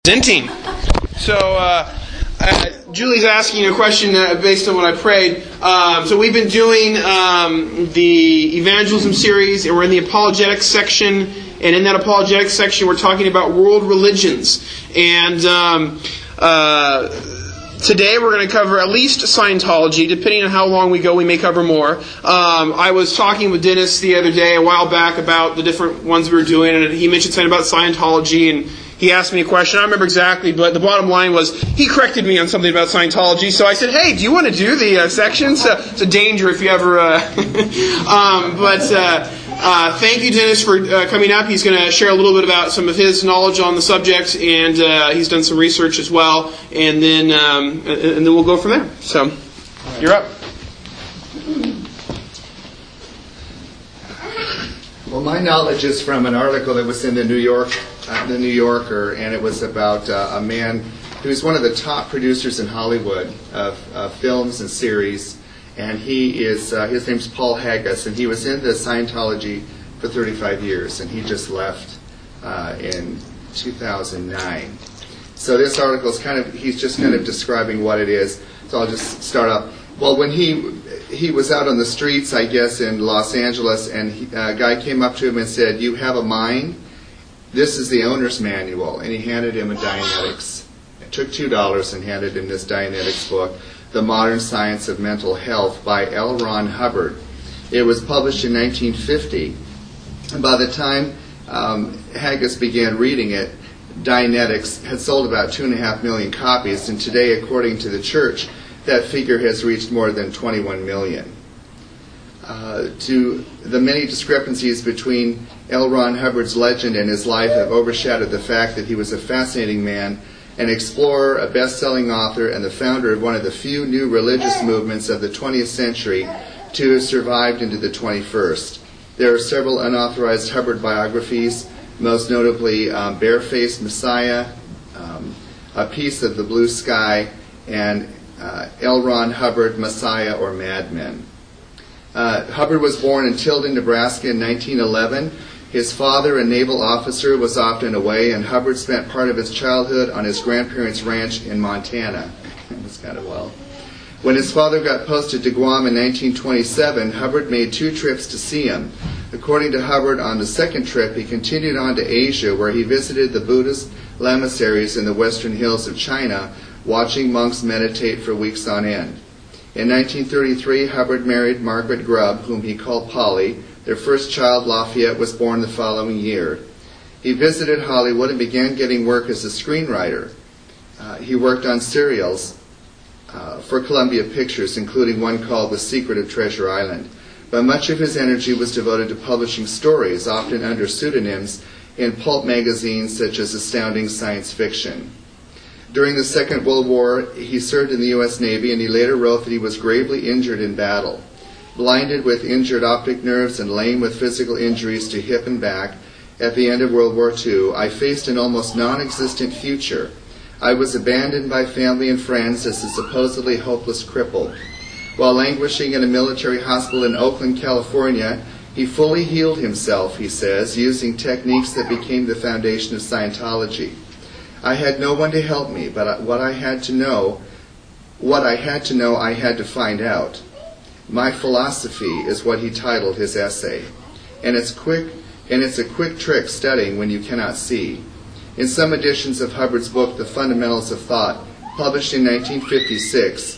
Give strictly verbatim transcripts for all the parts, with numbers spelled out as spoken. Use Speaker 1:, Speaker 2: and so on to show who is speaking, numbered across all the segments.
Speaker 1: Presenting. So, uh, uh, Julie's asking a question uh, based on what I prayed. Um, so we've been doing um, the evangelism series, and we're in the apologetics section. And in that apologetics section, we're talking about world religions. And um, uh, today we're going to cover at least Scientology. Depending on how long we go, we may cover more. Um, I was talking with Dennis the other day, a while back, about the different ones we were doing, and he mentioned something about Scientology, and he asked me a question. I don't remember exactly, but the bottom line was he corrected me on something about Scientology. So I said, "Hey, do you want to do the uh, section?" So it's a danger if you ever. Uh, um, but uh, uh, thank you, Dennis, for uh, coming up. He's going to share a little bit about some of his knowledge on the subject, and uh, he's done some research as well. And then um, and then we'll go from there. So you're up.
Speaker 2: Well, my knowledge is from an article that was in the New York, uh, the New Yorker, and it was about uh, a man who is one of the top producers in Hollywood of uh, films and series, and he is uh, his name's Paul Haggis, and he was in the Scientology for thirty-five years, and he just left uh, in two thousand nine. So this article is kind of he's just kind of describing what it is. So I'll just start off. Well, when he he was out on the streets, I guess, in Los Angeles, and he, a guy came up to him and said, "You have a mind? This is the owner's manual." And he handed him a Dianetics. It took two dollars and handed him this Dianetics book, The Modern Science of Mental Health by L. Ron Hubbard. It was published in nineteen fifty. And by the time um, Haggis began reading it, Dianetics had sold about two and a half million copies, and today, according to the church, that figure has reached more than twenty-one million. Uh, to the many discrepancies between L. Ron Hubbard's legend and his life have overshadowed the fact that he was a fascinating man, an explorer, a best-selling author, and the founder of one of the few new religious movements of the twentieth century to have survived into the twenty-first. There are several unauthorized Hubbard biographies, most notably um, Barefaced Messiah, um, A Piece of the Blue Sky, and Uh, L. Ron Hubbard, Messiah or Mad Men. Uh, Hubbard was born in Tilden, Nebraska in nineteen eleven. His father, a naval officer, was often away, and Hubbard spent part of his childhood on his grandparents' ranch in Montana. That was kind of well. When his father got posted to Guam in nineteen twenty-seven, Hubbard made two trips to see him. According to Hubbard, on the second trip, he continued on to Asia, where he visited the Buddhist lamaseries in the western hills of China, watching monks meditate for weeks on end. In nineteen thirty-three, Hubbard married Margaret Grubb, whom he called Polly. Their first child, Lafayette, was born the following year. He visited Hollywood and began getting work as a screenwriter. Uh, he worked on serials uh, for Columbia Pictures, including one called The Secret of Treasure Island. But much of his energy was devoted to publishing stories, often under pseudonyms, in pulp magazines such as Astounding Science Fiction. During the Second World War, he served in the U S Navy, and he later wrote that he was gravely injured in battle. Blinded with injured optic nerves and lame with physical injuries to hip and back, at the end of World War Two, I faced an almost non-existent future. I was abandoned by family and friends as a supposedly hopeless cripple. While languishing in a military hospital in Oakland, California, he fully healed himself, he says, using techniques that became the foundation of Scientology. I had no one to help me, but what I had to know, what I had to know, I had to find out. My philosophy is what he titled his essay, and it's quick, and it's a quick trick studying when you cannot see. In some editions of Hubbard's book, The Fundamentals of Thought, published in nineteen fifty-six,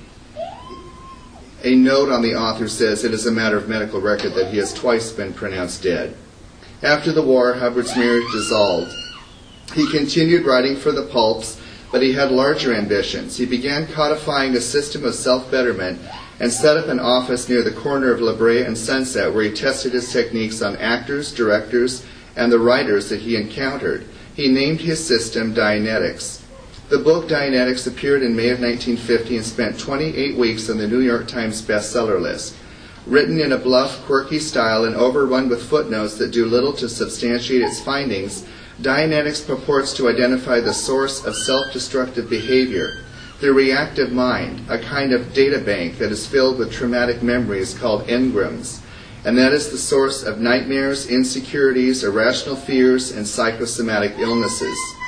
Speaker 2: a note on the author says it is a matter of medical record that he has twice been pronounced dead. After the war, Hubbard's marriage dissolved. He continued writing for the pulps, but he had larger ambitions. He began codifying a system of self-betterment and set up an office near the corner of La Brea and Sunset, where he tested his techniques on actors, directors, and the writers that he encountered. He named his system Dianetics. The book Dianetics appeared in May of nineteen fifty and spent twenty-eight weeks on the New York Times bestseller list. Written in a bluff, quirky style and overrun with footnotes that do little to substantiate its findings, Dianetics purports to identify the source of self-destructive behavior, the reactive mind, a kind of data bank that is filled with traumatic memories called engrams, and that is the source of nightmares, insecurities, irrational fears, and psychosomatic illnesses.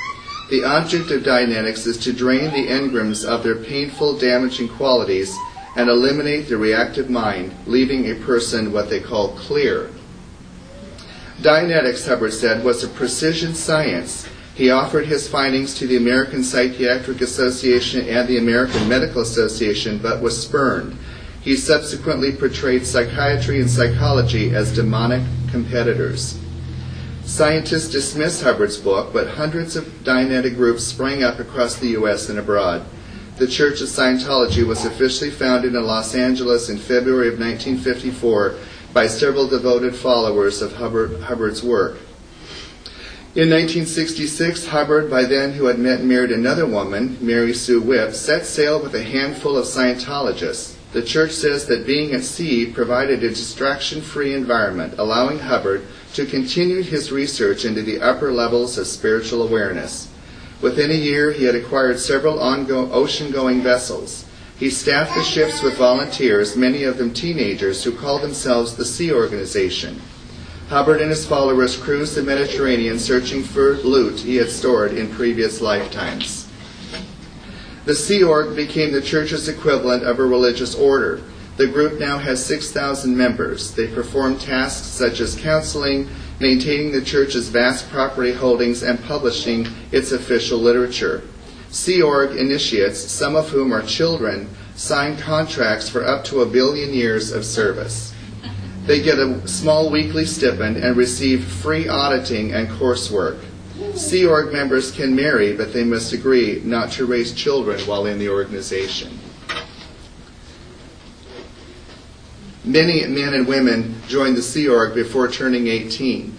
Speaker 2: The object of Dianetics is to drain the engrams of their painful, damaging qualities and eliminate the reactive mind, leaving a person what they call clear. Dianetics, Hubbard said, was a precision science. He offered his findings to the American Psychiatric Association and the American Medical Association, but was spurned. He subsequently portrayed psychiatry and psychology as demonic competitors. Scientists dismissed Hubbard's book, but hundreds of Dianetic groups sprang up across the U S and abroad. The Church of Scientology was officially founded in Los Angeles in February of nineteen fifty-four by several devoted followers of Hubbard, Hubbard's work. In nineteen sixty-six, Hubbard, by then who had met and married another woman, Mary Sue Whipp, set sail with a handful of Scientologists. The church says that being at sea provided a distraction-free environment, allowing Hubbard to continue his research into the upper levels of spiritual awareness. Within a year, he had acquired several ongo- ocean-going vessels. He staffed the ships with volunteers, many of them teenagers, who called themselves the Sea Organization. Hubbard and his followers cruised the Mediterranean searching for loot he had stored in previous lifetimes. The Sea Org became the church's equivalent of a religious order. The group now has six thousand members. They perform tasks such as counseling, maintaining the church's vast property holdings, and publishing its official literature. Sea Org initiates, some of whom are children, sign contracts for up to a billion years of service. They get a small weekly stipend and receive free auditing and coursework. Sea Org members can marry, but they must agree not to raise children while in the organization. Many men and women join the Sea Org before turning eighteen.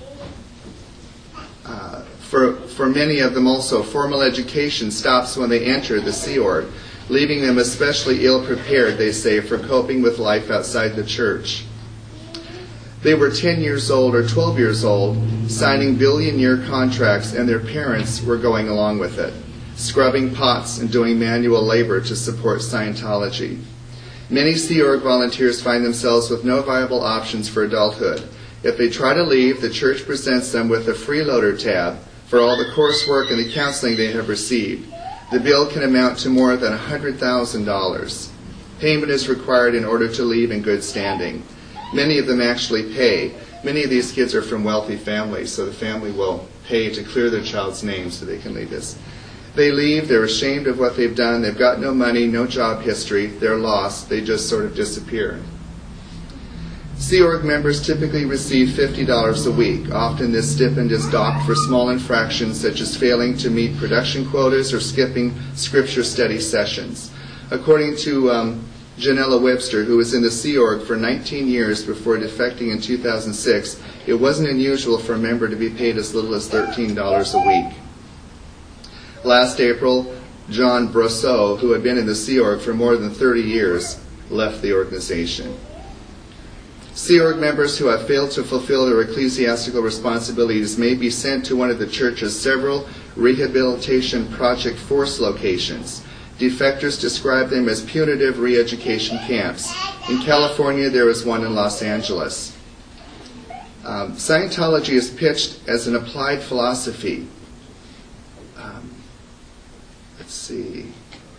Speaker 2: Uh, for, for many of them also, formal education stops when they enter the Sea Org, leaving them especially ill-prepared, they say, for coping with life outside the church. They were ten years old or twelve years old, signing billion-year contracts, and their parents were going along with it, scrubbing pots and doing manual labor to support Scientology. Many Sea Org volunteers find themselves with no viable options for adulthood. If they try to leave, the church presents them with a freeloader tab for all the coursework and the counseling they have received. The bill can amount to more than one hundred thousand dollars. Payment is required in order to leave in good standing. Many of them actually pay. Many of these kids are from wealthy families, so the family will pay to clear their child's name so they can leave this. They leave, they're ashamed of what they've done, they've got no money, no job history, they're lost, they just sort of disappear. Sea Org members typically receive fifty dollars a week. Often this stipend is docked for small infractions such as failing to meet production quotas or skipping scripture study sessions. According to um, Janella Webster, who was in the Sea Org for nineteen years before defecting in two thousand six, it wasn't unusual for a member to be paid as little as thirteen dollars a week. Last April, John Brosseau, who had been in the Sea Org for more than thirty years, left the organization. Sea Org members who have failed to fulfill their ecclesiastical responsibilities may be sent to one of the church's several rehabilitation project force locations. Defectors describe them as punitive re-education camps. In California, there is one in Los Angeles. Um, Scientology is pitched as an applied philosophy. Um, let's see.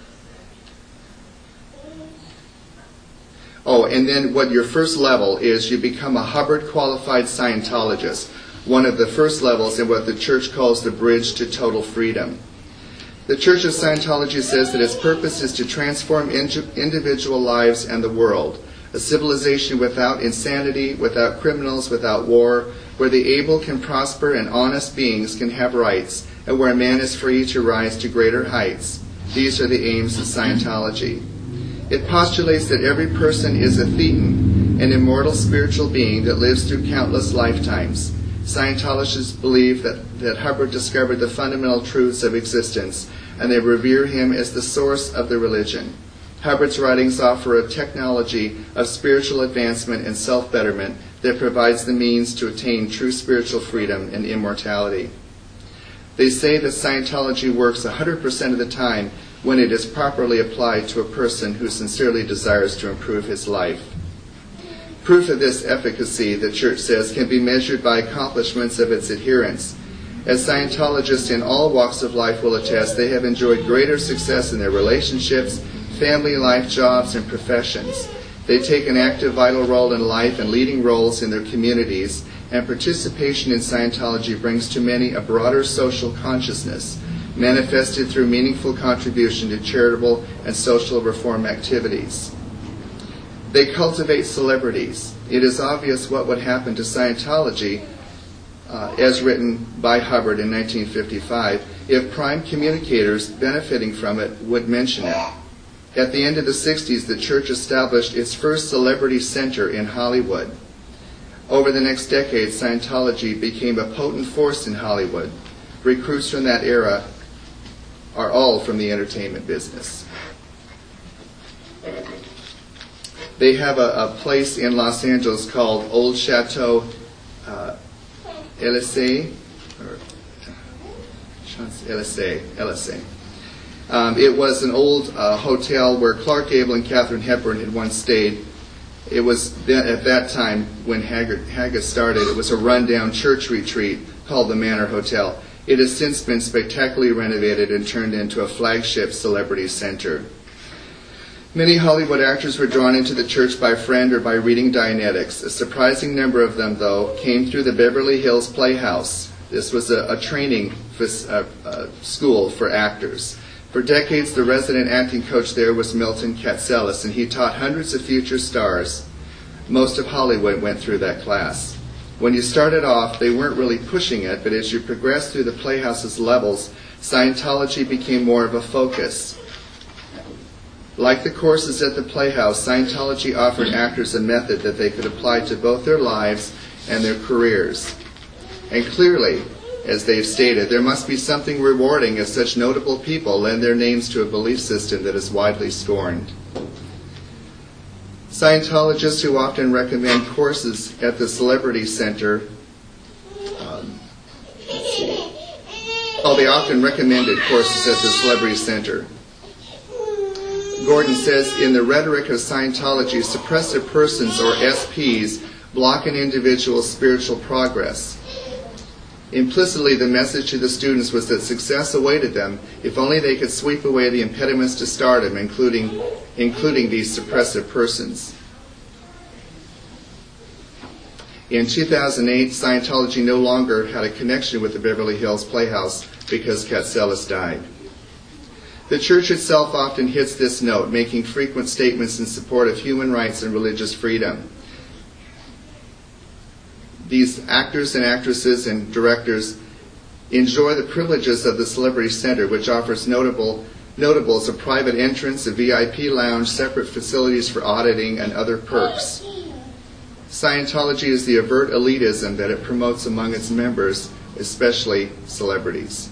Speaker 2: Oh, and then what your first level is, you become a Hubbard qualified Scientologist, one of the first levels in what the church calls the bridge to total freedom. The Church of Scientology says that its purpose is to transform individual lives and the world, a civilization without insanity, without criminals, without war, where the able can prosper and honest beings can have rights, and where man is free to rise to greater heights. These are the aims of Scientology. It postulates that every person is a thetan, an immortal spiritual being that lives through countless lifetimes. Scientologists believe that, that Hubbard discovered the fundamental truths of existence, and they revere him as the source of the religion. Hubbard's writings offer a technology of spiritual advancement and self-betterment that provides the means to attain true spiritual freedom and immortality. They say that Scientology works one hundred percent of the time when it is properly applied to a person who sincerely desires to improve his life. Proof of this efficacy, the Church says, can be measured by accomplishments of its adherents. As Scientologists in all walks of life will attest, they have enjoyed greater success in their relationships, family life, jobs, and professions. They take an active, vital role in life and leading roles in their communities, and participation in Scientology brings to many a broader social consciousness, manifested through meaningful contribution to charitable and social reform activities. They cultivate celebrities. It is obvious what would happen to Scientology, uh, as written by Hubbard in nineteen fifty-five, if prime communicators benefiting from it would mention it. At the end of the sixties, the church established its first celebrity center in Hollywood. Over the next decade, Scientology became a potent force in Hollywood. Recruits from that era are all from the entertainment business. They have a, a place in Los Angeles called Old Chateau uh, Elysee, or Elysee, Elysee. Um, it was an old uh, hotel where Clark Gable and Katharine Hepburn had once stayed. It was then, at that time when Haggard, Haggis started, it was a rundown church retreat called the Manor Hotel. It has since been spectacularly renovated and turned into a flagship celebrity center. Many Hollywood actors were drawn into the church by friend or by reading Dianetics. A surprising number of them, though, came through the Beverly Hills Playhouse. This was a, a training for, uh, uh, school for actors. For decades, the resident acting coach there was Milton Katselis, and he taught hundreds of future stars. Most of Hollywood went through that class. When you started off, they weren't really pushing it, but as you progressed through the Playhouse's levels, Scientology became more of a focus. Like the courses at the Playhouse, Scientology offered actors a method that they could apply to both their lives and their careers. And clearly, as they've stated, there must be something rewarding as such notable people lend their names to a belief system that is widely scorned. Scientologists who often recommend courses at the Celebrity Center, um, oh, they often recommended courses at the Celebrity Center. Gordon says, in the rhetoric of Scientology, suppressive persons, or S Ps, block an individual's spiritual progress. Implicitly, the message to the students was that success awaited them if only they could sweep away the impediments to stardom, including, including these suppressive persons. In two thousand eight, Scientology no longer had a connection with the Beverly Hills Playhouse because Katselis died. The church itself often hits this note, making frequent statements in support of human rights and religious freedom. These actors and actresses and directors enjoy the privileges of the Celebrity Center, which offers notable notables a private entrance, a V I P lounge, separate facilities for auditing, and other perks. Scientology is the overt elitism that it promotes among its members, especially celebrities.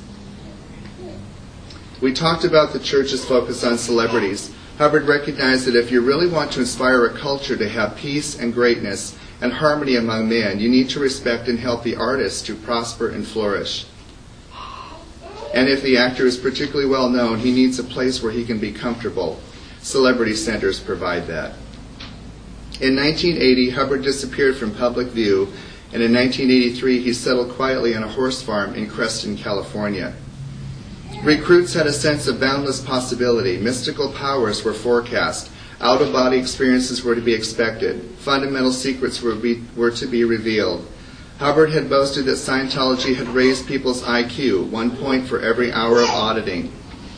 Speaker 2: We talked about the church's focus on celebrities. Hubbard recognized that if you really want to inspire a culture to have peace and greatness and harmony among men, you need to respect and help the artist to prosper and flourish. And if the actor is particularly well known, he needs a place where he can be comfortable. Celebrity centers provide that. In nineteen eighty, Hubbard disappeared from public view, and in nineteen eighty-three he settled quietly on a horse farm in Creston, California. Recruits had a sense of boundless possibility. Mystical powers were forecast. Out-of-body experiences were to be expected. Fundamental secrets were, be, were to be revealed. Hubbard had boasted that Scientology had raised people's I Q, one point for every hour of auditing.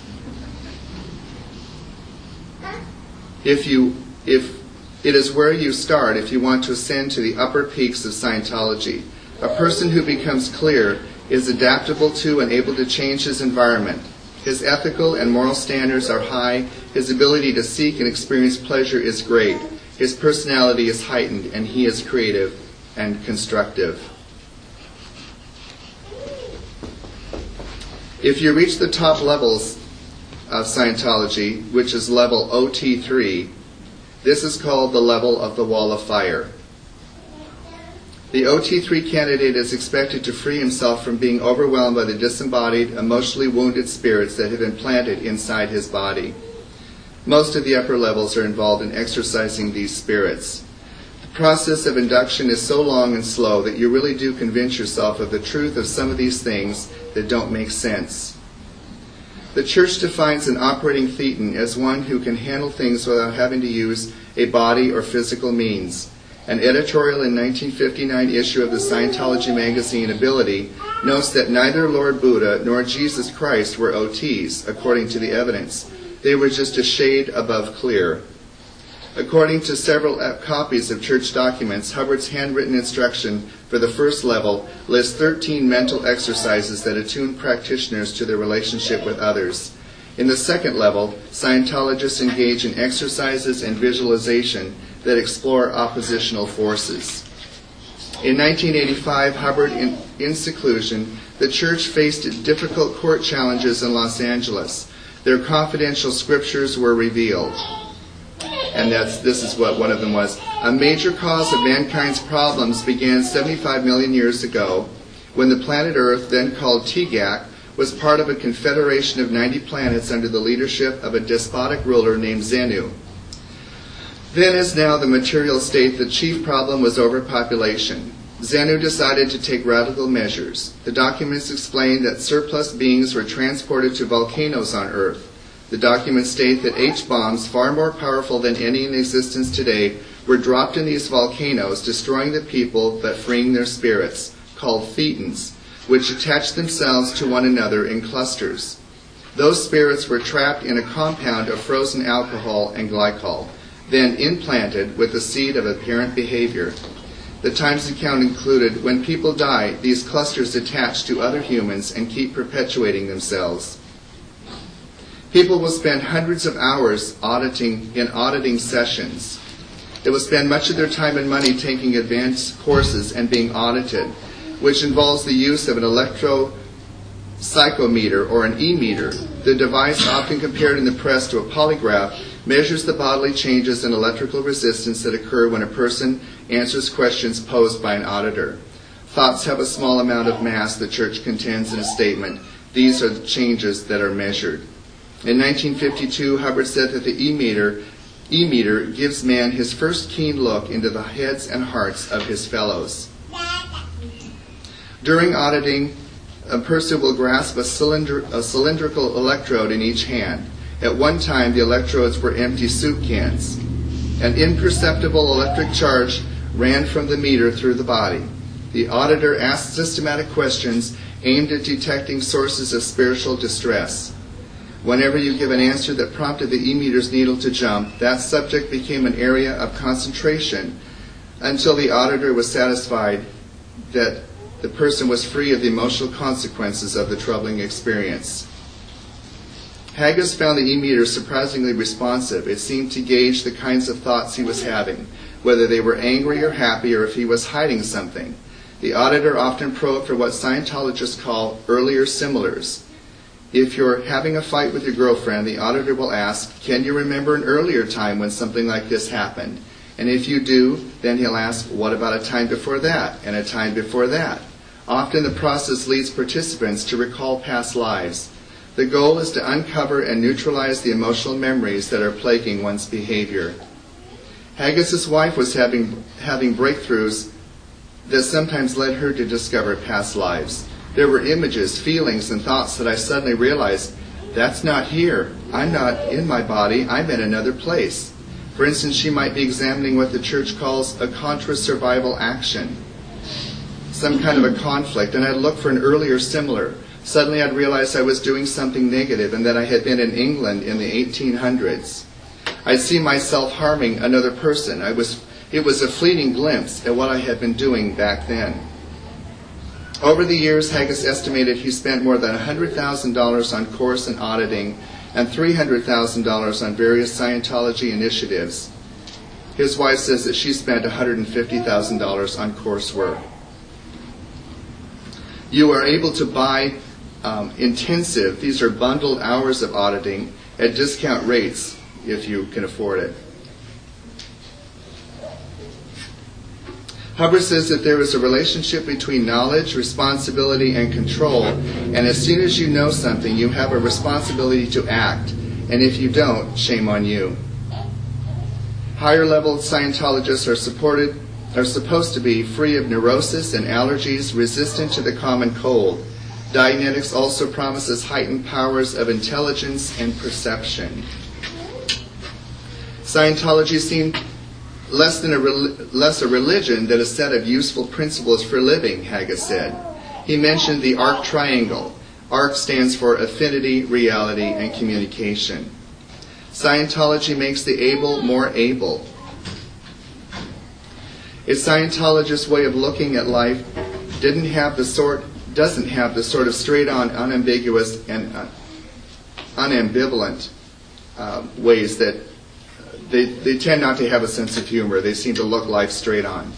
Speaker 2: If you, if it is where you start if you want to ascend to the upper peaks of Scientology. A person who becomes clear is adaptable to and able to change his environment. His ethical and moral standards are high. His ability to seek and experience pleasure is great. His personality is heightened, and he is creative and constructive. If you reach the top levels of Scientology, which is level O T three, this is called the level of the wall of fire. The O T three candidate is expected to free himself from being overwhelmed by the disembodied, emotionally wounded spirits that have been planted inside his body. Most of the upper levels are involved in exorcising these spirits. process of induction is so long and slow that you really do convince yourself of the truth of some of these things that don't make sense. The church defines an operating thetan as one who can handle things without having to use a body or physical means. An editorial in nineteen fifty-nine issue of the Scientology magazine Ability notes that neither Lord Buddha nor Jesus Christ were O Ts, according to the evidence. They were just a shade above clear. According to several copies of church documents, Hubbard's handwritten instruction for the first level lists thirteen mental exercises that attune practitioners to their relationship with others. In the second level, Scientologists engage in exercises and visualization that explore oppositional forces. In nineteen eighty-five, Hubbard, in, in seclusion, the church faced difficult court challenges in Los Angeles. Their confidential scriptures were revealed. And that's, this is what one of them was. A major cause of mankind's problems began seventy-five million years ago when the planet Earth, then called T G A C, was part of a confederation of ninety planets under the leadership of a despotic ruler named Xenu. Then, as now, the material state, the chief problem was overpopulation. Xenu decided to take radical measures. The documents explain that surplus beings were transported to volcanoes on Earth. The documents state that H-bombs, far more powerful than any in existence today, were dropped in these volcanoes, destroying the people but freeing their spirits, called thetans, which attached themselves to one another in clusters. Those spirits were trapped in a compound of frozen alcohol and glycol, then implanted with the seed of apparent behavior. The Times account included, when people die, these clusters attach to other humans and keep perpetuating themselves. People will spend hundreds of hours auditing in auditing sessions. They will spend much of their time and money taking advanced courses and being audited, which involves the use of an electropsychometer or an e-meter. The device, often compared in the press to a polygraph, measures the bodily changes in electrical resistance that occur when a person answers questions posed by an auditor. Thoughts have a small amount of mass, the church contends in a statement. These are the changes that are measured. In nineteen fifty-two, Hubbard said that the e-meter, e-meter gives man his first keen look into the heads and hearts of his fellows. During auditing, a person will grasp a, cylinder, a cylindrical electrode in each hand. At one time, the electrodes were empty soup cans. An imperceptible electric charge ran from the meter through the body. The auditor asked systematic questions aimed at detecting sources of spiritual distress. Whenever you give an answer that prompted the e-meter's needle to jump, that subject became an area of concentration until the auditor was satisfied that the person was free of the emotional consequences of the troubling experience. Haggis found the e-meter surprisingly responsive. It seemed to gauge the kinds of thoughts he was having, whether they were angry or happy or if he was hiding something. The auditor often probed for what Scientologists call earlier similars. If you're having a fight with your girlfriend, the auditor will ask, can you remember an earlier time when something like this happened? And if you do, then he'll ask, what about a time before that and a time before that? Often the process leads participants to recall past lives. The goal is to uncover and neutralize the emotional memories that are plaguing one's behavior. Haggis's wife was having, having breakthroughs that sometimes led her to discover past lives. There were images, feelings, and thoughts that I suddenly realized, that's not here. I'm not in my body. I'm in another place. For instance, she might be examining what the church calls a contra-survival action, some kind of a conflict, and I'd look for an earlier similar. Suddenly I'd realize I was doing something negative and that I had been in England in the eighteen hundreds. I'd see myself harming another person. I was, it was a fleeting glimpse at what I had been doing back then. Over the years, Haggis estimated he spent more than one hundred thousand dollars on course and auditing and three hundred thousand dollars on various Scientology initiatives. His wife says that she spent one hundred fifty thousand dollars on coursework. You are able to buy um, intensive, these are bundled hours of auditing at discount rates if you can afford it. Hubbard says that there is a relationship between knowledge, responsibility, and control, and as soon as you know something, you have a responsibility to act, and if you don't, shame on you. Higher-level Scientologists are supported are supposed to be free of neurosis and allergies, resistant to the common cold. Dianetics also promises heightened powers of intelligence and perception. Scientology seemed less than a less a religion than a set of useful principles for living, Haga said. He mentioned the ARC triangle. ARC stands for affinity, reality, and communication. Scientology makes the able more able. A Scientologist's way of looking at life didn't have the sort, doesn't have the sort of straight-on, unambiguous, and uh, unambivalent uh, ways that they, they tend not to have a sense of humor. They seem to look life straight on.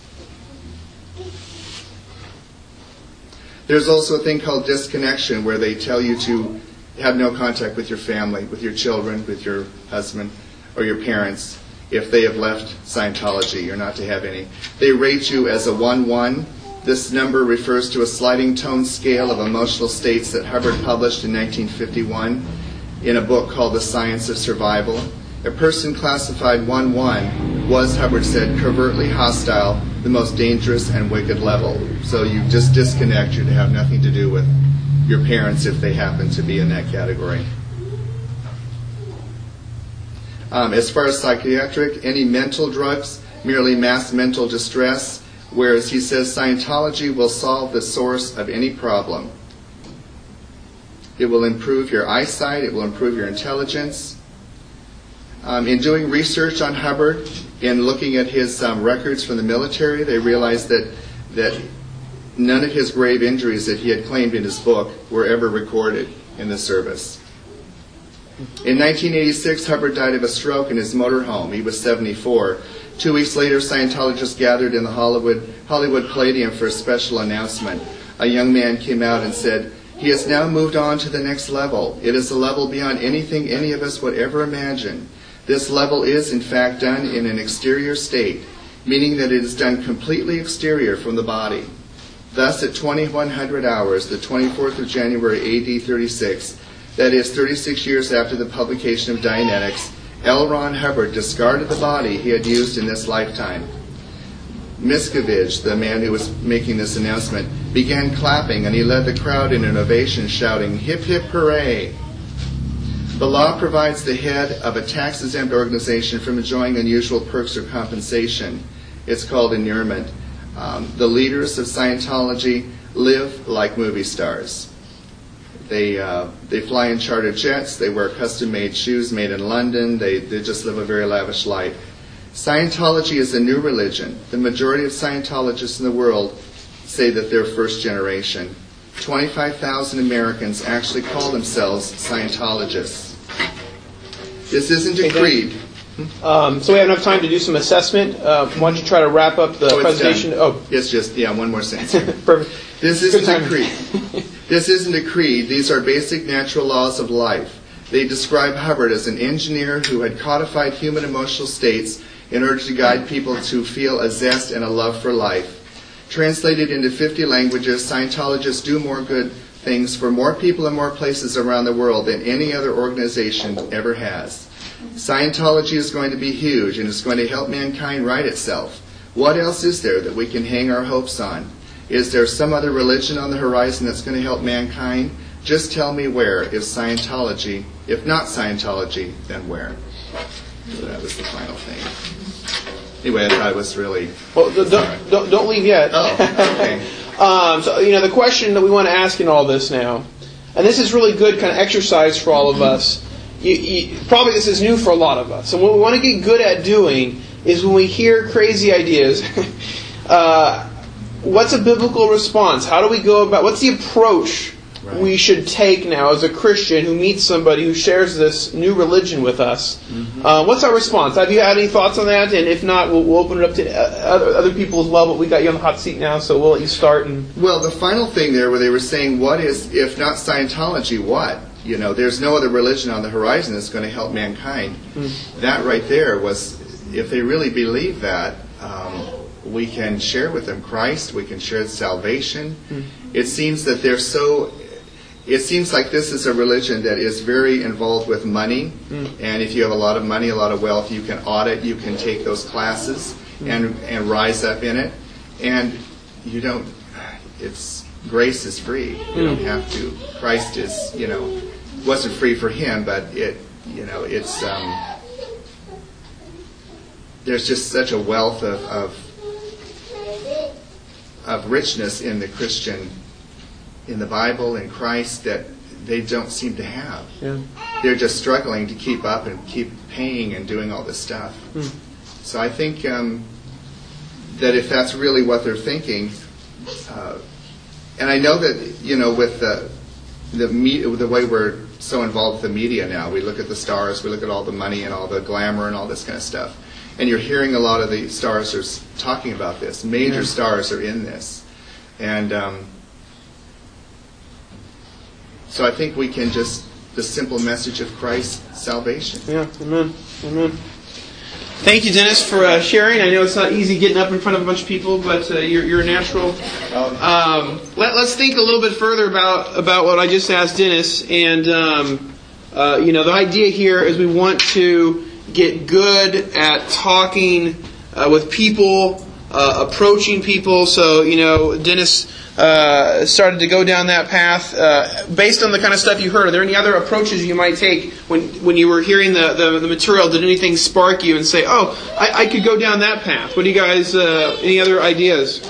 Speaker 2: There's also a thing called disconnection, where they tell you to have no contact with your family, with your children, with your husband, or your parents. If they have left Scientology, you're not to have any. They rate you as a one one. This number refers to a sliding tone scale of emotional states that Hubbard published in nineteen fifty-one in a book called The Science of Survival. A person classified one one was, Hubbard said, covertly hostile, the most dangerous and wicked level. So you just disconnect, you to have nothing to do with your parents if they happen to be in that category. Um, as far as psychiatric, any mental drugs merely mask mental distress, whereas he says Scientology will solve the source of any problem. It will improve your eyesight, it will improve your intelligence. Um, in doing research on Hubbard, in looking at his um, records from the military, they realized that that none of his grave injuries that he had claimed in his book were ever recorded in the service. In nineteen eighty-six, Hubbard died of a stroke in his motorhome. He was seventy-four. Two weeks later, Scientologists gathered in the Hollywood, Hollywood Palladium for a special announcement. A young man came out and said, "He has now moved on to the next level. It is a level beyond anything any of us would ever imagine. This level is, in fact, done in an exterior state, meaning that it is done completely exterior from the body. Thus, at twenty-one hundred hours, the twenty-fourth of January, A D thirty-six, that is thirty-six years after the publication of Dianetics, L. Ron Hubbard discarded the body he had used in this lifetime." Miscavige, the man who was making this announcement, began clapping, and he led the crowd in an ovation, shouting, "Hip, hip, hooray!" The law provides the head of a tax-exempt organization from enjoying unusual perks or compensation. It's called inurement. Um, the leaders of Scientology live like movie stars. They uh, they fly in chartered jets. They wear custom-made shoes made in London. They, they just live a very lavish life. Scientology is a new religion. The majority of Scientologists in the world say that they're first generation. twenty-five thousand Americans actually call themselves Scientologists. This isn't a creed.
Speaker 1: Um, so we have enough time to do some assessment. Uh, why don't you try to wrap up the
Speaker 2: oh,
Speaker 1: presentation?
Speaker 2: Done. Oh, yes, just yeah, one more sentence.
Speaker 1: Perfect.
Speaker 2: This isn't a creed. This isn't a creed. These are basic natural laws of life. They describe Hubbard as an engineer who had codified human emotional states in order to guide people to feel a zest and a love for life. Translated into fifty languages, Scientologists do more good things for more people in more places around the world than any other organization ever has. Scientology is going to be huge, and it's going to help mankind right itself. What else is there that we can hang our hopes on? Is there some other religion on the horizon that's going to help mankind? Just tell me where. If Scientology, if not Scientology, then where? So that was the final thing. Anyway, I thought it was really...
Speaker 1: Well, don't, don't, don't leave yet.
Speaker 2: Oh, okay.
Speaker 1: um, so, you know, the question that we want to ask in all this now, and this is really good kind of exercise for all of us. You, you, probably this is new for a lot of us. And what we want to get good at doing is when we hear crazy ideas, uh, what's a biblical response? How do we go about, what's the approach right. we should take now as a Christian who meets somebody who shares this new religion with us? Mm-hmm. Uh, what's our response? Have you had any thoughts on that? And if not, we'll, we'll open it up to other, other people as well. But we got you on the hot seat now, so we'll let you start. And
Speaker 2: well, the final thing there where they were saying, what is, if not Scientology, what? You know, there's no other religion on the horizon that's going to help mankind. Mm-hmm. That right there was, if they really believe that, um, we can share with them Christ, we can share salvation. Mm-hmm. It seems that they're so it seems like this is a religion that is very involved with money. Mm. And if you have a lot of money, a lot of wealth, you can audit, you can take those classes mm. and and rise up in it. And you don't, it's, grace is free. You mm. don't have to. Christ is, you know, wasn't free for him, but it, you know, it's, um, there's just such a wealth of, of of richness in the Christian, in the Bible, in Christ, that they don't seem to have. Yeah. They're just struggling to keep up and keep paying and doing all this stuff. Mm. So I think um, that if that's really what they're thinking, uh, and I know that, you know, with the the, me- the way we're so involved with the media now, we look at the stars, we look at all the money and all the glamour and all this kind of stuff. And you're hearing a lot of the stars are talking about this. Major yeah. stars are in this. And um, so I think we can just, the simple message of Christ's salvation.
Speaker 1: Yeah, amen, amen. Thank you, Dennis, for uh, sharing. I know it's not easy getting up in front of a bunch of people, but uh, you're, you're a natural. Um, let, let's think a little bit further about, about what I just asked Dennis. And, um, uh, you know, the idea here is we want to get good at talking uh, with people, uh, approaching people. So, you know, Dennis uh, started to go down that path. Uh, based on the kind of stuff you heard, are there any other approaches you might take when when you were hearing the, the, the material? Did anything spark you and say, oh, I, I could go down that path? What do you guys, uh, any other ideas?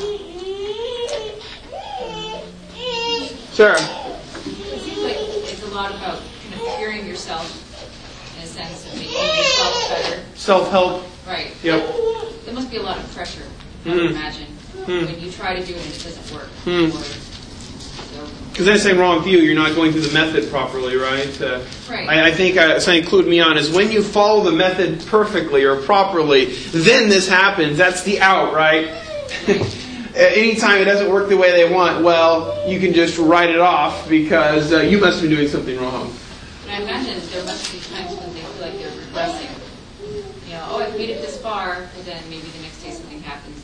Speaker 1: Sarah?
Speaker 3: It seems like it's a lot about kind of hearing yourself in a sense of making yourself better.
Speaker 1: Self-help.
Speaker 3: Right.
Speaker 1: Yep.
Speaker 3: There must be a lot of pressure, I would mm. imagine, mm. when you try to do it and it doesn't work.
Speaker 1: Mm. Because so. Anything wrong with you, you're not going through the method properly, right? Uh,
Speaker 3: right.
Speaker 1: I, I think uh, something clued me on is when you follow the method perfectly or properly, then this happens. That's the out, right? Anytime it doesn't work the way they want, well, you can just write it off because uh, you must be doing something wrong.
Speaker 3: And I imagine there must be times when they feel like they're regressing. You know, oh, I've made it this far, but then maybe the next day something happens.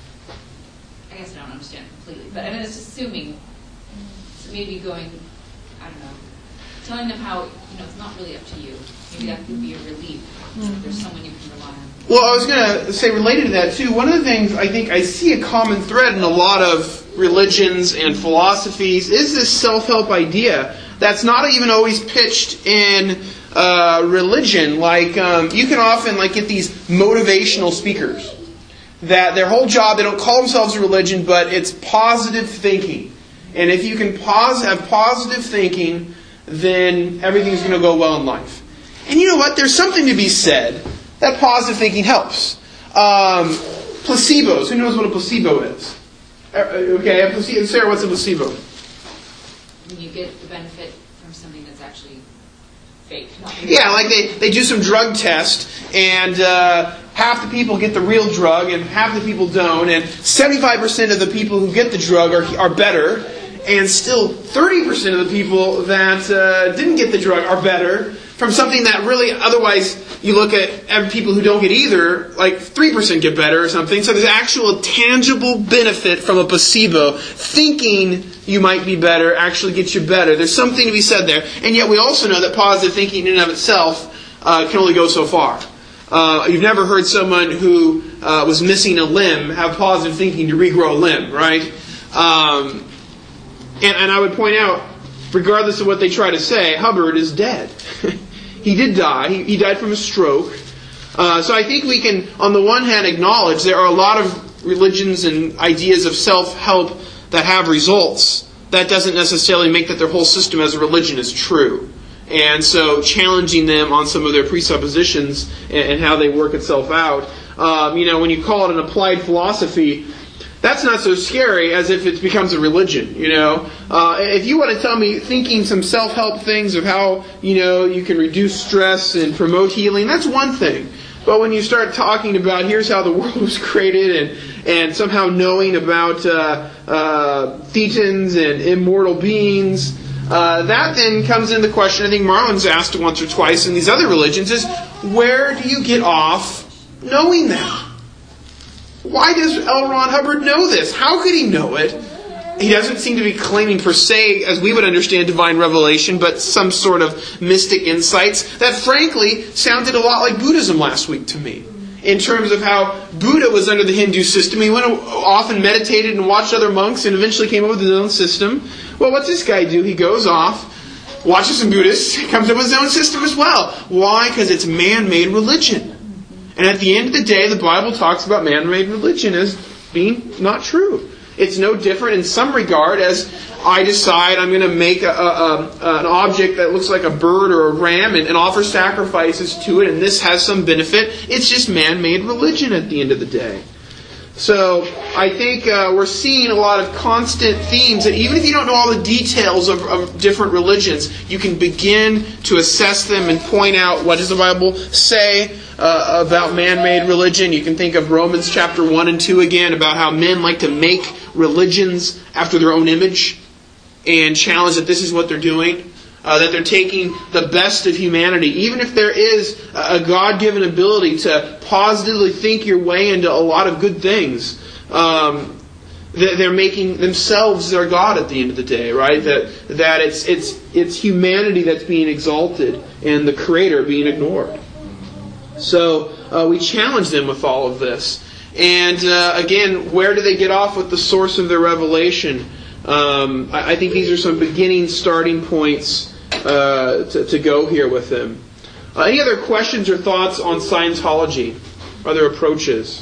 Speaker 3: I guess I don't understand completely, but I mean, it's assuming. So maybe going, I don't know, telling them how, you know, it's not really up to you. Maybe that could be a relief. Mm-hmm. There's someone you can rely on.
Speaker 1: Well, I was going to say, related to that too, one of the things I think I see a common thread in a lot of religions and philosophies is this self-help idea that's not even always pitched in uh, religion. Like, um, you can often like get these motivational speakers that their whole job, they don't call themselves a religion, but it's positive thinking. And if you can pause, have positive thinking, then everything's going to go well in life. And you know what? There's something to be said that positive thinking helps. Um, placebos. Who knows what a placebo is? Okay, a placebo. Sarah, what's a placebo?
Speaker 3: When you get the benefit from something that's actually fake.
Speaker 1: Yeah, like they, they do some drug test, and uh, half the people get the real drug, and half the people don't, and seventy-five percent of the people who get the drug are, are better, and still thirty percent of the people that uh, didn't get the drug are better from something that really, otherwise, you look at people who don't get either, like three percent get better or something. So there's actual tangible benefit from a placebo. Thinking you might be better actually gets you better. There's something to be said there. And yet we also know that positive thinking in and of itself uh, can only go so far. Uh, you've never heard someone who uh, was missing a limb have positive thinking to regrow a limb, right? Um, and, and I would point out, regardless of what they try to say, Hubbard is dead. He did die. He, he died from a stroke. Uh, so I think we can, on the one hand, acknowledge there are a lot of religions and ideas of self-help that have results. That doesn't necessarily make that their whole system as a religion is true. And so challenging them on some of their presuppositions and, and how they work itself out. Um, you know, when you call it an applied philosophy, that's not so scary as if it becomes a religion, you know. Uh, if you want to tell me thinking some self-help things of how, you know, you can reduce stress and promote healing, that's one thing. But when you start talking about here's how the world was created and, and somehow knowing about uh, uh, thetans and immortal beings, uh, that then comes into the question, I think Marlon's asked once or twice in these other religions, is where do you get off knowing that? Why does L. Ron Hubbard know this? How could he know it? he doesn't seem to be claiming per se, as we would understand divine revelation, but some sort of mystic insights that frankly sounded a lot like Buddhism last week to me. In terms of how Buddha was under the Hindu system. He went off and meditated and watched other monks and eventually came up with his own system. Well, what's this guy do? He goes off, watches some Buddhists, comes up with his own system as well. Why? Because it's man-made religion. And at the end of the day, the Bible talks about man-made religion as being not true. It's no different in some regard as I decide I'm going to make a, a, a, an object that looks like a bird or a ram and, and offer sacrifices to it, and this has some benefit. It's just man-made religion at the end of the day. So I think uh, we're seeing a lot of constant themes that even if you don't know all the details of, of different religions, you can begin to assess them and point out what does the Bible say uh, about man-made religion. You can think of Romans chapter one and two again about how men like to make religions after their own image and challenge that this is what they're doing. Uh, that they're taking the best of humanity. Even if there is a God-given ability to positively think your way into a lot of good things, um, they're making themselves their God at the end of the day, right? That that it's it's it's humanity that's being exalted and the Creator being ignored. So uh, we challenge them with all of this. And uh, again, where do they get off with the source of their revelation? Um, I, I think these are some beginning starting points uh, to, to go here with them. Uh, any other questions or thoughts on Scientology? Other approaches?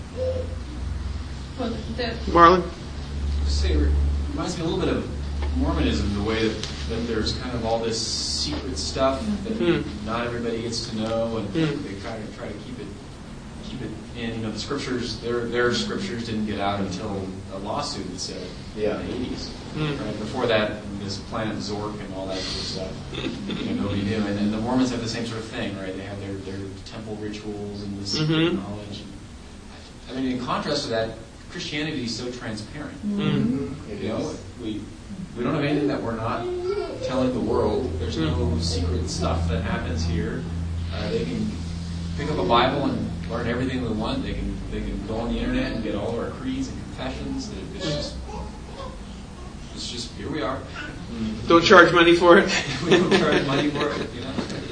Speaker 4: Well, the,
Speaker 1: Marlon?
Speaker 5: Just say it reminds me a little bit of Mormonism, the way that, that there's kind of all this secret stuff that
Speaker 1: Hmm.
Speaker 5: not everybody gets to know, and
Speaker 1: Hmm.
Speaker 5: they try to try to keep it keep it in. You know, the scriptures, their their scriptures didn't get out until a lawsuit that said
Speaker 2: Yeah.
Speaker 5: in the eighties.
Speaker 1: Hmm.
Speaker 5: Right before that, this Planet Zork and all that sort of stuff, you know, nobody knew. And, and the Mormons have the same sort of thing, right? They have their, their temple rituals and this secret
Speaker 1: Mhm.
Speaker 5: knowledge. I mean, in contrast to that, Christianity is so transparent.
Speaker 1: Hmm.
Speaker 5: You know, we we don't have anything that we're not telling the world. There's no secret stuff that happens here. Uh, they can pick up a Bible and learn everything they want. They can they can go on the internet and get all of our creeds and confessions. It's just it's just here we are.
Speaker 1: Don't charge money for it.
Speaker 5: We don't charge money for it. You know.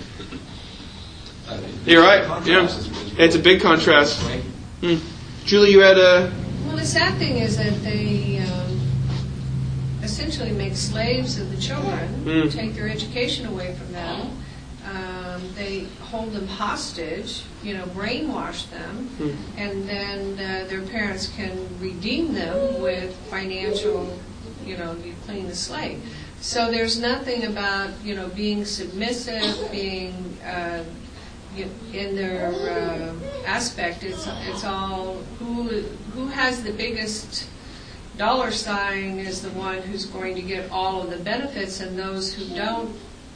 Speaker 5: I mean,
Speaker 1: You're right.
Speaker 5: the contrast
Speaker 1: Yeah.
Speaker 5: is- is
Speaker 1: It's a big
Speaker 5: really-
Speaker 1: contrast.
Speaker 5: right?
Speaker 1: Hmm. Julie, you had a...
Speaker 4: well, the sad thing is that they um, essentially make slaves of the children,
Speaker 1: Mm.
Speaker 4: take their education away from them. Um, they hold them hostage, you know, brainwash them,
Speaker 1: Mm.
Speaker 4: and then uh, their parents can redeem them with financial, you know, you clean the slate. So there's nothing about, you know, being submissive, being uh, you- in their uh, aspect. It's it's all who who has the biggest dollar sign is the one who's going to get all of the benefits, and those who don't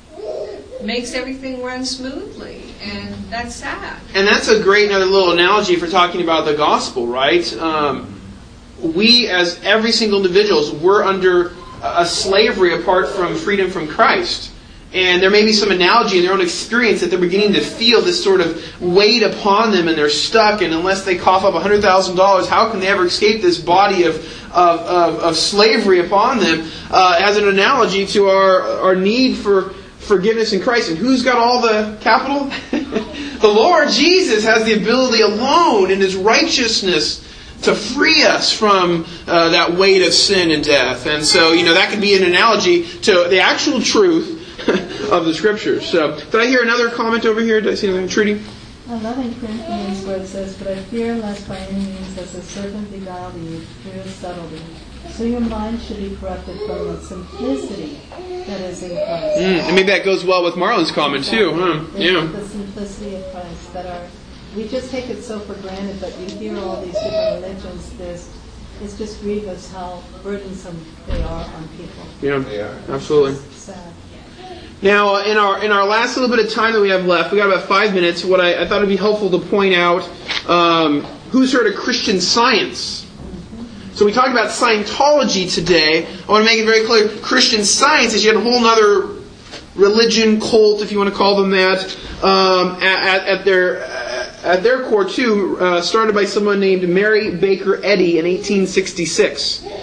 Speaker 4: makes everything run smoothly, and that's sad.
Speaker 1: And that's a great another little analogy for talking about the gospel, right? Um, we, as every single individuals, we're under a slavery apart from freedom from Christ. And there may be some analogy in their own experience that they're beginning to feel this sort of weight upon them and they're stuck, and unless they cough up one hundred thousand dollars, how can they ever escape this body of, of, of, of slavery upon them, uh, as an analogy to our, our need for forgiveness in Christ. And who's got all the capital? The Lord Jesus has the ability alone in His righteousness to free us from uh, that weight of sin and death. And so, you know, that could be an analogy to the actual truth of the Scriptures. So, did I hear another comment over here? Did I see anything? Trudy?
Speaker 6: I love in Corinthians where it says, "But I fear lest by any means as the serpent beguiled you through his subtlety. So your mind should be corrupted from the simplicity that is in Christ."
Speaker 1: Mm, and maybe that goes well with Marlon's comment too. Huh?
Speaker 6: It's
Speaker 1: Yeah.
Speaker 6: the simplicity of Christ that are, we just take it so for granted, but you hear all these different religions, there's, it's just grievous how burdensome they are on people.
Speaker 1: Yeah.
Speaker 2: They are.
Speaker 1: Absolutely.
Speaker 6: It's sad.
Speaker 1: Now, uh, in our in our last little bit of time that we have left, we got about five minutes. What I, I thought would be helpful to point out, um, who's heard of Christian Science? So we talked about Scientology today. I want to make it very clear. Christian Science is yet a whole other religion, cult, if you want to call them that, um, at, at their at their core too. Uh, started by someone named Mary Baker Eddy in eighteen sixty-six.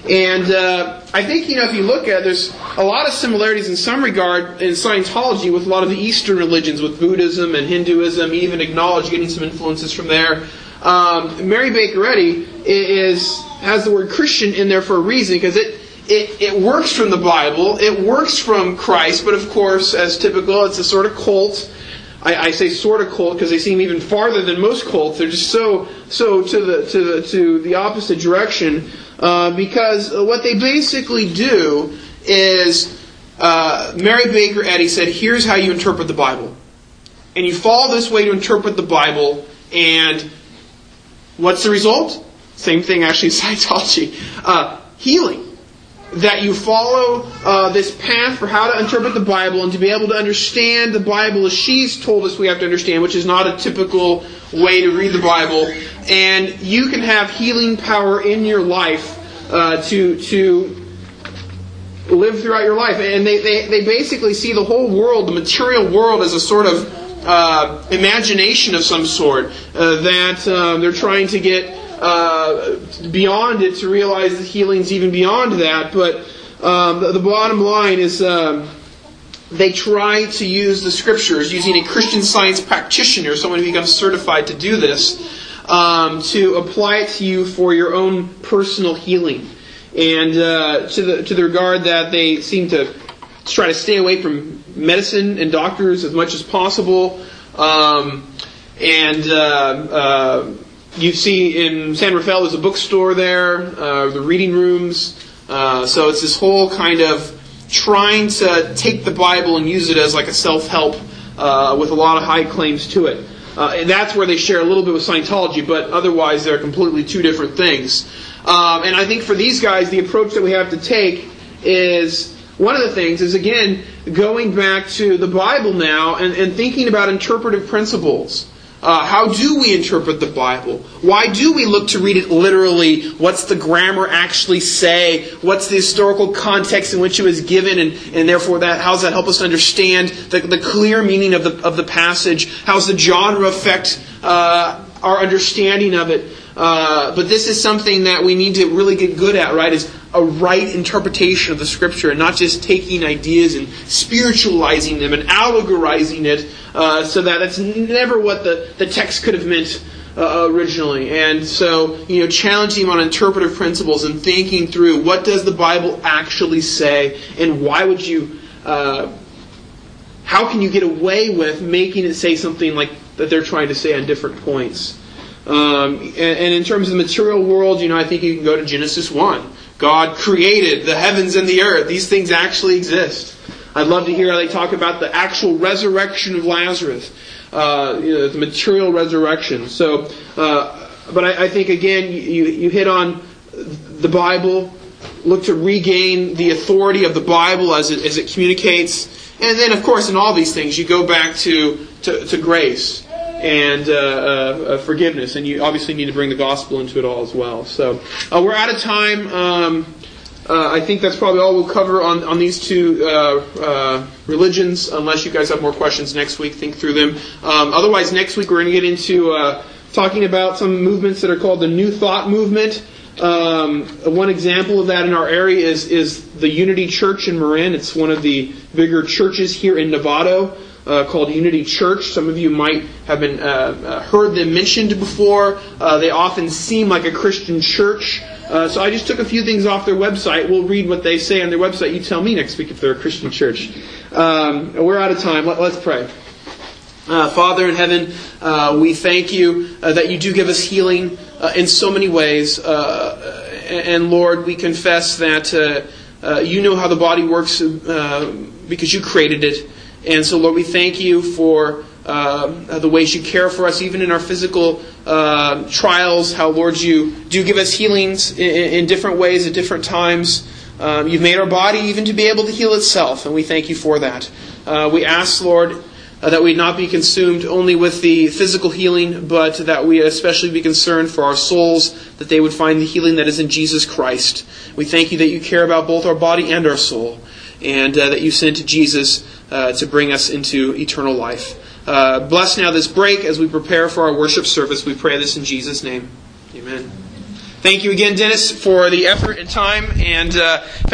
Speaker 1: And uh, I think, you know, if you look at it, there's a lot of similarities in some regard in Scientology with a lot of the Eastern religions, with Buddhism and Hinduism, even acknowledge getting some influences from there. Um, Mary Baker Eddy is has the word Christian in there for a reason, because it, it, it works from the Bible, it works from Christ, but of course, as typical, it's a sort of cult. I, I say sort of cult because they seem even farther than most cults. They're just so so to the to the to the opposite direction. Uh, because what they basically do is, uh, Mary Baker Eddy said, here's how you interpret the Bible. And you follow this way to interpret the Bible, and what's the result? Same thing actually in Scientology. Uh, healing. That you follow uh, this path for how to interpret the Bible and to be able to understand the Bible as she's told us we have to understand, which is not a typical way to read the Bible. And you can have healing power in your life uh, to to live throughout your life. And they, they, they basically see the whole world, the material world, as a sort of uh, imagination of some sort uh, that uh, they're trying to get Uh, beyond it to realize that healing's even beyond that. But um, the, the bottom line is um, they try to use the Scriptures, using a Christian Science practitioner, someone who becomes certified to do this, um, to apply it to you for your own personal healing. And uh, to the to the regard that they seem to try to stay away from medicine and doctors as much as possible. Um, and uh, uh, You see in San Rafael there's a bookstore there, uh, the reading rooms. Uh, so it's this whole kind of trying to take the Bible and use it as like a self-help uh, with a lot of high claims to it. Uh, and that's where they share a little bit with Scientology, but otherwise they're completely two different things. Um, and I think for these guys, the approach that we have to take is, one of the things is, again, going back to the Bible now and, and thinking about interpretive principles. Uh, how do we interpret the Bible? Why do we look to read it literally? What's the grammar actually say? What's the historical context in which it was given? And, and therefore, that how does that help us understand the, the clear meaning of the of the passage? How does the genre affect uh, our understanding of it? Uh, but this is something that we need to really get good at, right? Is a right interpretation of the Scripture, and not just taking ideas and spiritualizing them and allegorizing it, uh, so that that's never what the, the text could have meant uh, originally. And so, you know, challenging them on interpretive principles and thinking through what does the Bible actually say, and why would you, uh, how can you get away with making it say something like that they're trying to say on different points? Um, and, and in terms of the material world, you know, I think you can go to Genesis one. God created the heavens and the earth. These things actually exist. I'd love to hear how they talk about the actual resurrection of Lazarus, uh, you know, the material resurrection. So, uh, but I, I think again, you, you hit on the Bible. Look to regain the authority of the Bible as it as it communicates, and then, of course, in all these things, you go back to to, to grace and uh, uh, forgiveness, and you obviously need to bring the gospel into it all as well. So uh, we're out of time. Um, uh, I think that's probably all we'll cover on, on these two uh, uh, religions, unless you guys have more questions next week. Think through them. Um, otherwise, next week we're going to get into uh, talking about some movements that are called the New Thought movement. Um, one example of that in our area is, is the Unity Church in Marin. It's one of the bigger churches here in Novato. Uh, called Unity Church. Some of you might have been uh, uh, heard them mentioned before. Uh, they often seem like a Christian church. Uh, so I just took a few things off their website. We'll read what they say on their website. You tell me next week if they're a Christian church. Um, we're out of time. Let, let's pray. Uh, Father in heaven, uh, we thank you uh, that you do give us healing uh, in so many ways. Uh, and, and Lord, we confess that uh, uh, you know how the body works uh, because you created it. And so, Lord, we thank you for uh, the ways you care for us, even in our physical uh, trials, how, Lord, you do give us healings in, in different ways at different times. Um, you've made our body even to be able to heal itself, and we thank you for that. Uh, we ask, Lord, uh, that we not be consumed only with the physical healing, but that we especially be concerned for our souls, that they would find the healing that is in Jesus Christ. We thank you that you care about both our body and our soul, and uh, that you sent Jesus Uh, to bring us into eternal life. Uh, bless now this break as we prepare for our worship service. We pray this in Jesus' name. Amen. thank you again, Dennis, for the effort and time. And uh,